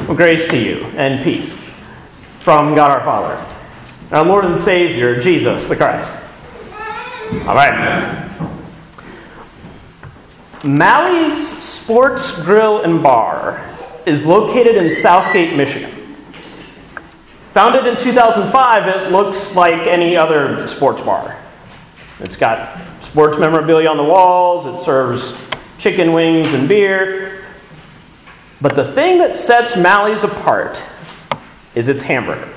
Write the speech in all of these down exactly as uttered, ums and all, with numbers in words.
Grace to you and peace from God our Father, our Lord and Savior, Jesus the Christ. All right. Mally's Sports Grill and Bar is located in Southgate, Michigan. Founded in two thousand five, it looks like any other sports bar. It's got sports memorabilia on the walls, it serves chicken wings and beer. But the thing that sets Mally's apart is its hamburger.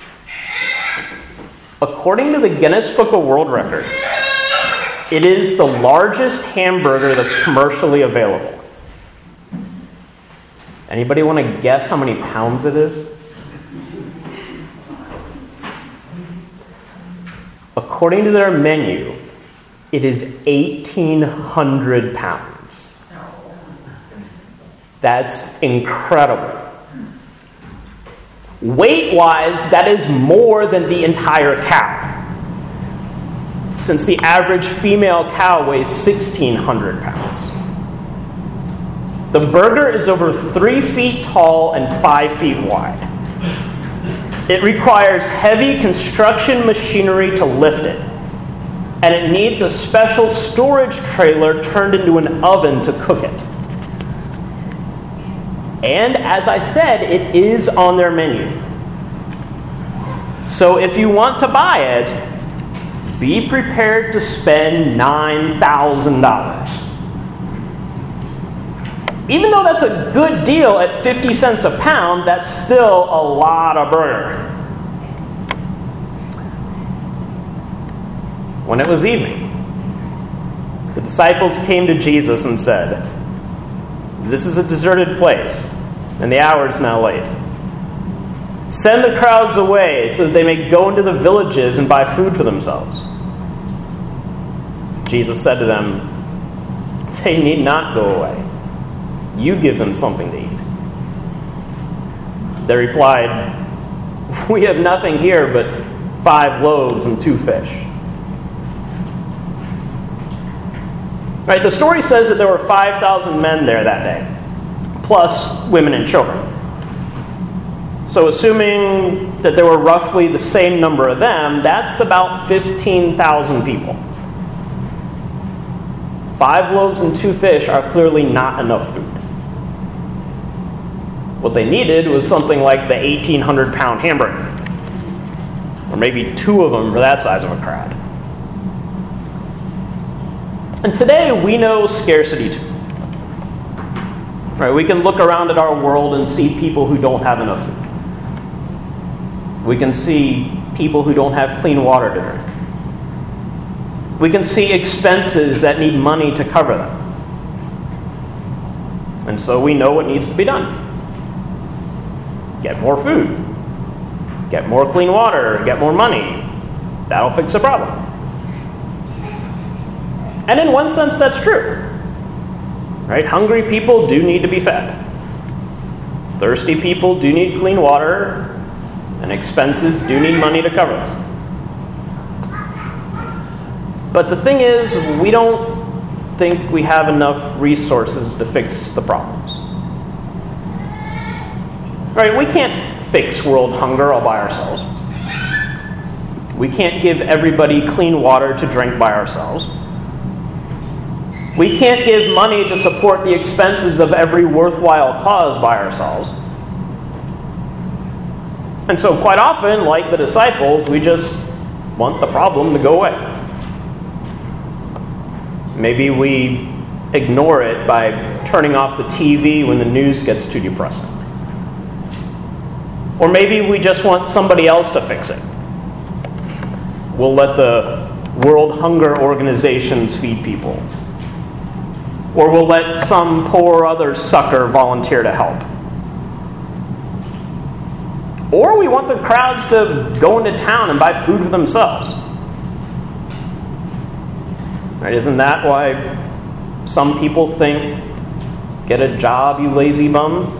According to the Guinness Book of World Records, it is the largest hamburger that's commercially available. Anybody want to guess how many pounds it is? According to their menu, it is eighteen hundred pounds. That's incredible. Weight-wise, that is more than the entire cow, since the average female cow weighs sixteen hundred pounds. The burger is over three feet tall and five feet wide. It requires heavy construction machinery to lift it, and it needs a special storage trailer turned into an oven to cook it. And as I said, it is on their menu. So if you want to buy it, be prepared to spend nine thousand dollars. Even though that's a good deal at fifty cents a pound, that's still a lot of burger. When it was evening, the disciples came to Jesus and said, "This is a deserted place, and the hour is now late. Send the crowds away so that they may go into the villages and buy food for themselves." Jesus said to them, "They need not go away. You give them something to eat." They replied, "We have nothing here but five loaves and two fish." Right, the story says that there were five thousand men there that day, plus women and children. So assuming that there were roughly the same number of them, that's about fifteen thousand people. Five loaves and two fish are clearly not enough food. What they needed was something like the eighteen hundred pound hamburger, or maybe two of them for that size of a crowd. And today we know scarcity too. Right? We can look around at our world and see people who don't have enough food. We can see people who don't have clean water to drink. We can see expenses that need money to cover them. And so we know what needs to be done. Get more food. Get more clean water. Get more money. That'll fix the problem. And in one sense, that's true. Right? Hungry people do need to be fed. Thirsty people do need clean water, and expenses do need money to cover them. But the thing is, we don't think we have enough resources to fix the problems. Right? We can't fix world hunger all by ourselves. We can't give everybody clean water to drink by ourselves. We can't give money to support the expenses of every worthwhile cause by ourselves. And so quite often, like the disciples, we just want the problem to go away. Maybe we ignore it by turning off the T V when the news gets too depressing. Or maybe we just want somebody else to fix it. We'll let the World Hunger Organizations feed people. Or we'll let some poor other sucker volunteer to help. Or we want the crowds to go into town and buy food for themselves. Right? Isn't that why some people think, get a job, you lazy bum?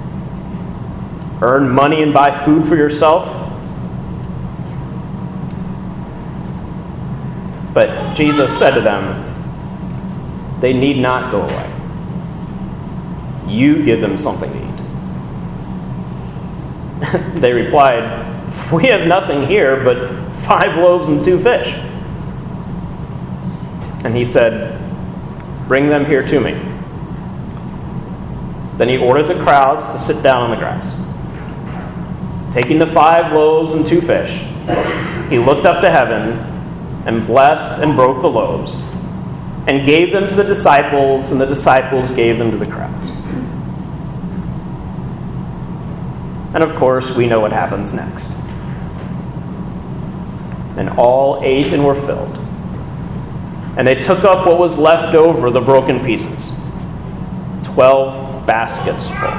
Earn money and buy food for yourself? But Jesus said to them, they need not go away. You give them something to eat. They replied, "We have nothing here but five loaves and two fish." And he said, "Bring them here to me." Then he ordered the crowds to sit down on the grass. Taking the five loaves and two fish, he looked up to heaven and blessed and broke the loaves and gave them to the disciples, and the disciples gave them to the crowds. And of course, we know what happens next. And all ate and were filled. And they took up what was left over, the broken pieces, twelve baskets full.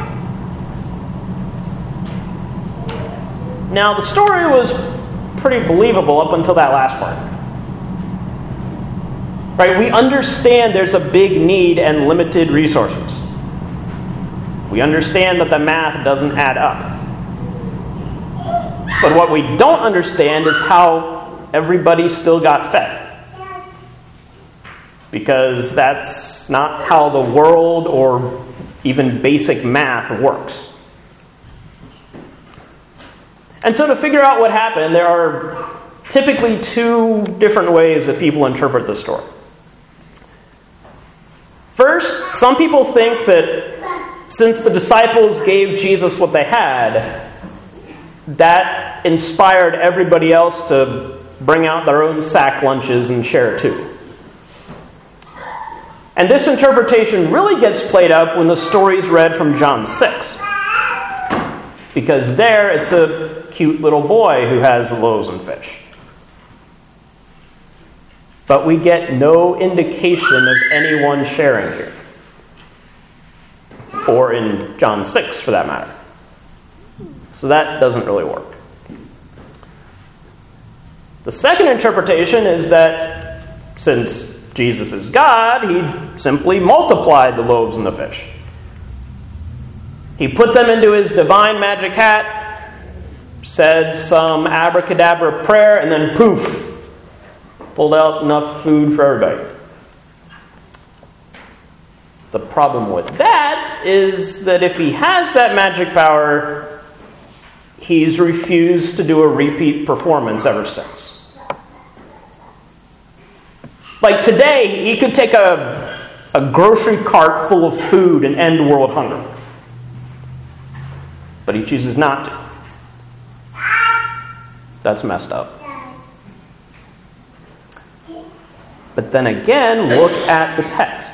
Now, the story was pretty believable up until that last part. Right? We understand there's a big need and limited resources. We understand that the math doesn't add up. But what we don't understand is how everybody still got fed. Because that's not how the world or even basic math works. And so to figure out what happened, there are typically two different ways that people interpret the story. First, some people think that since the disciples gave Jesus what they had, that inspired everybody else to bring out their own sack lunches and share too. And this interpretation really gets played up when the story is read from John six. Because there, it's a cute little boy who has the loaves and fish. But we get no indication of anyone sharing here. Or in John six, for that matter. So that doesn't really work. The second interpretation is that since Jesus is God, he simply multiplied the loaves and the fish. He put them into his divine magic hat, said some abracadabra prayer, and then poof, pulled out enough food for everybody. The problem with that is that if he has that magic power, he's refused to do a repeat performance ever since. Like today, he could take a, a grocery cart full of food and end world hunger. But he chooses not to. That's messed up. But then again, look at the text.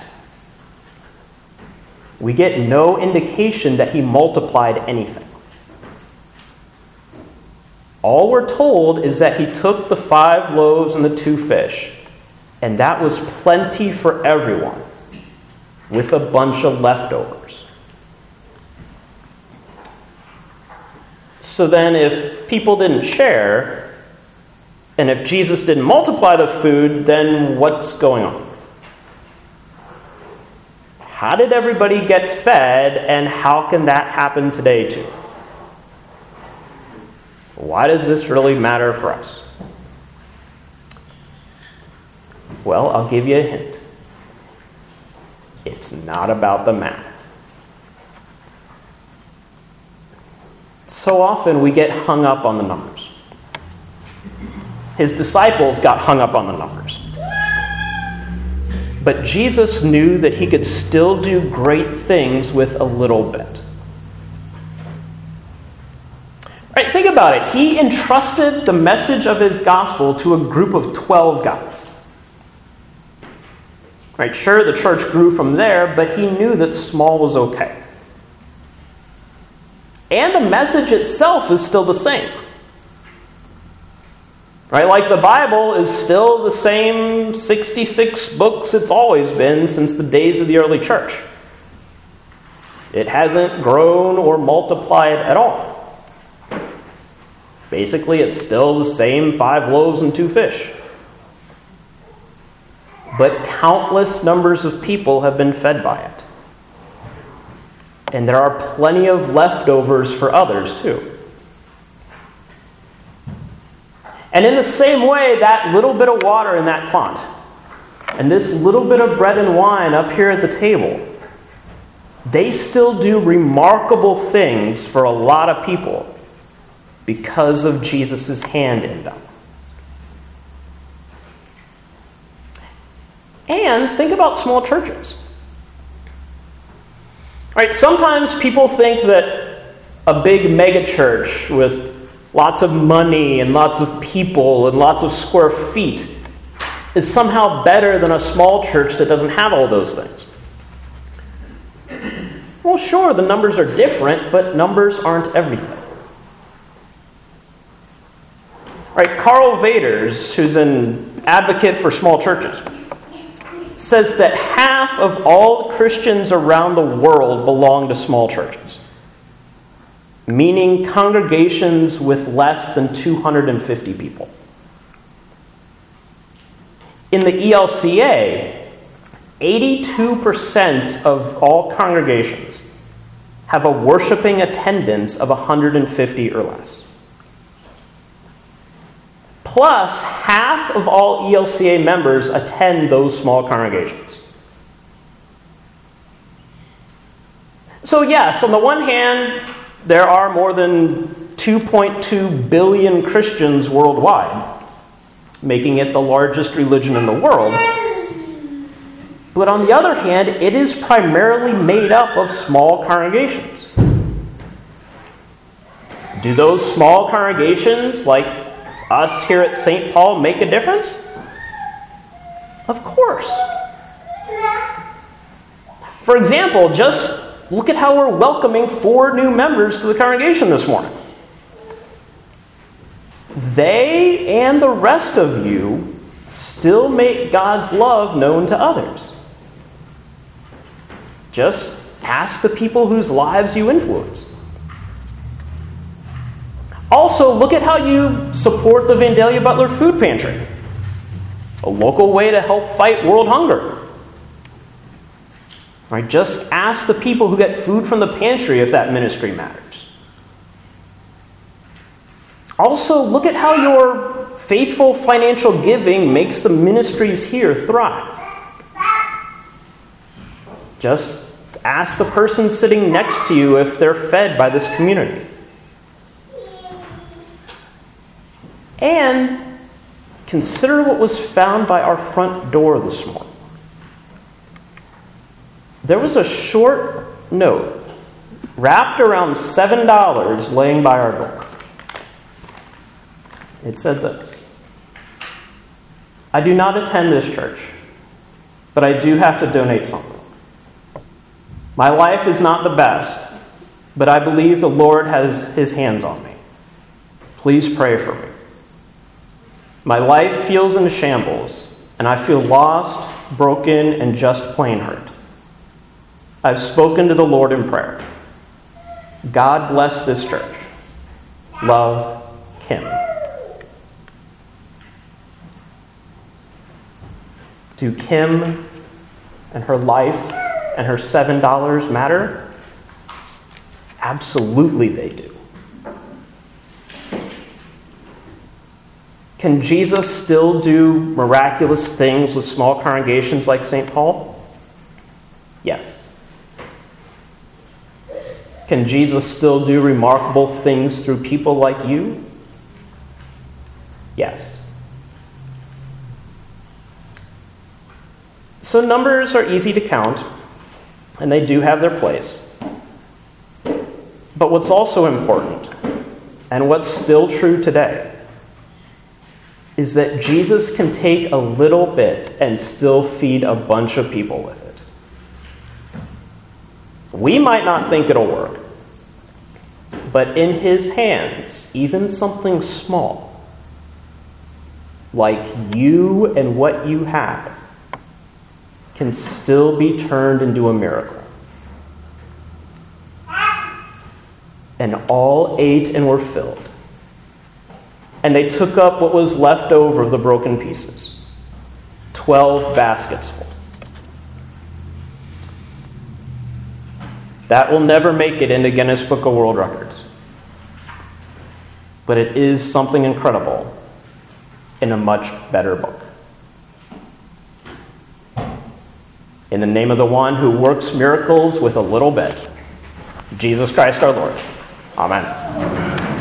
We get no indication that he multiplied anything. All we're told is that he took the five loaves and the two fish, and that was plenty for everyone, with a bunch of leftovers. So then if people didn't share, and if Jesus didn't multiply the food, then what's going on? How did everybody get fed, and how can that happen today too? Why does this really matter for us? Well, I'll give you a hint. It's not about the math. So often we get hung up on the numbers. His disciples got hung up on the numbers. But Jesus knew that he could still do great things with a little bit. Right, think about it. He entrusted the message of his gospel to a group of twelve guys. Right, sure, the church grew from there, but he knew that small was okay. And the message itself is still the same. Right, like the Bible is still the same sixty-six books it's always been since the days of the early church. It hasn't grown or multiplied at all. Basically, it's still the same five loaves and two fish. But countless numbers of people have been fed by it. And there are plenty of leftovers for others too. And in the same way, that little bit of water in that font, and this little bit of bread and wine up here at the table, they still do remarkable things for a lot of people, because of Jesus' hand in them. And think about small churches. Right, sometimes people think that a big megachurch with lots of money and lots of people and lots of square feet is somehow better than a small church that doesn't have all those things. Well, sure, the numbers are different, but numbers aren't everything. Right, Carl Vaders, who's an advocate for small churches, says that half of all Christians around the world belong to small churches, meaning congregations with less than two hundred fifty people. In the E L C A, eighty-two percent of all congregations have a worshiping attendance of one hundred fifty or less. Plus, half of all E L C A members attend those small congregations. So yes, on the one hand, there are more than two point two billion Christians worldwide, making it the largest religion in the world. But on the other hand, it is primarily made up of small congregations. Do those small congregations, like us here at Saint Paul, make a difference? Of course. For example, just look at how we're welcoming four new members to the congregation this morning. They and the rest of you still make God's love known to others. Just ask the people whose lives you influence. Also, look at how you support the Vandalia Butler Food Pantry, a local way to help fight world hunger. Right, just ask the people who get food from the pantry if that ministry matters. Also, look at how your faithful financial giving makes the ministries here thrive. Just ask the person sitting next to you if they're fed by this community. And consider what was found by our front door this morning. There was a short note wrapped around seven dollars laying by our door. It said this: I do not attend this church, but I do have to donate something. My life is not the best, but I believe the Lord has His hands on me. Please pray for me. My life feels in shambles, and I feel lost, broken, and just plain hurt. I've spoken to the Lord in prayer. God bless this church. Love, Kim. Do Kim and her life and her seven dollars matter? Absolutely they do. Can Jesus still do miraculous things with small congregations like Saint Paul? Yes. Can Jesus still do remarkable things through people like you? Yes. So numbers are easy to count, and they do have their place. But what's also important, and what's still true today, is that Jesus can take a little bit and still feed a bunch of people with it. We might not think it'll work, but in His hands, even something small, like you and what you have, can still be turned into a miracle. And all ate and were filled. And they took up what was left over of the broken pieces. Twelve baskets full. That will never make it into Guinness Book of World Records. But it is something incredible in a much better book. In the name of the one who works miracles with a little bit, Jesus Christ our Lord. Amen.